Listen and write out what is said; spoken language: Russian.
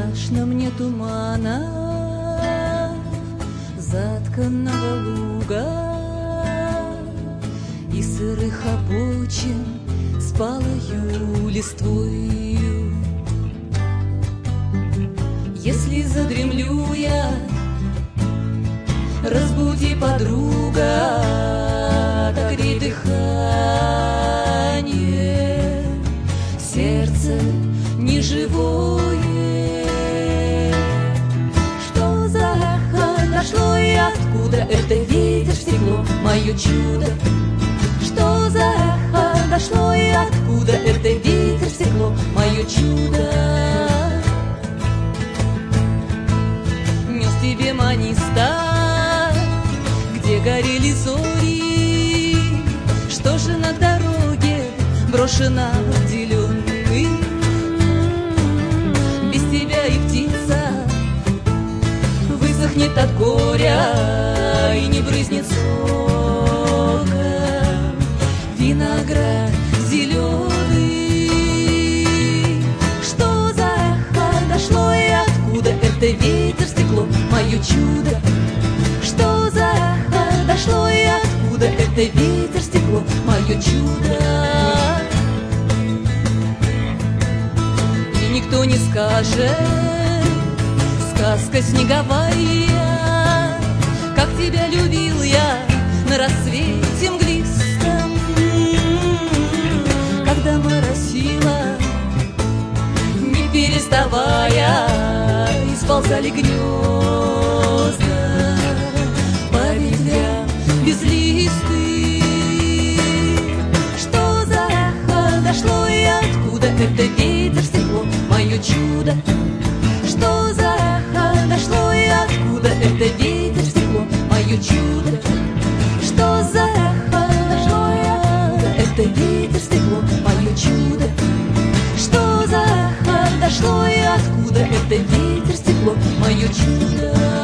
страшно мне тумана, затканного луга и сырых обочин с палою листвою. Если задремлю я, разбуди, подруга, отогрей дыхание, сердце неживое. Что за эхо дошло и откуда это ветер стекло мое чудо? Что за эхо дошло и откуда это ветер стекло мое чудо? Нес тебе маниста, где горели зори, что же на дороге брошена зеленый. Без тебя и птица высохнет от горя и не брызнет сока. Виноград зеленый. Что за эхо дошло и откуда это ветер стекло мое чудо? Что за эхо дошло и откуда это ветер стекло мое чудо? И никто не скажет, сказка снеговая, как тебя любил я на рассвете мглистом, когда моросило, не переставая, исползали гнезда по ветвям безлистых. Что за эхо дошло и откуда это ветер стекло мое чудо? Что за эхо дошло и откуда это ветер стекло мое чудо? Что за эхо дошло и откуда это ветер стекло мое чудо? Что за эхо дошло и откуда это ветер стекло мое чудо?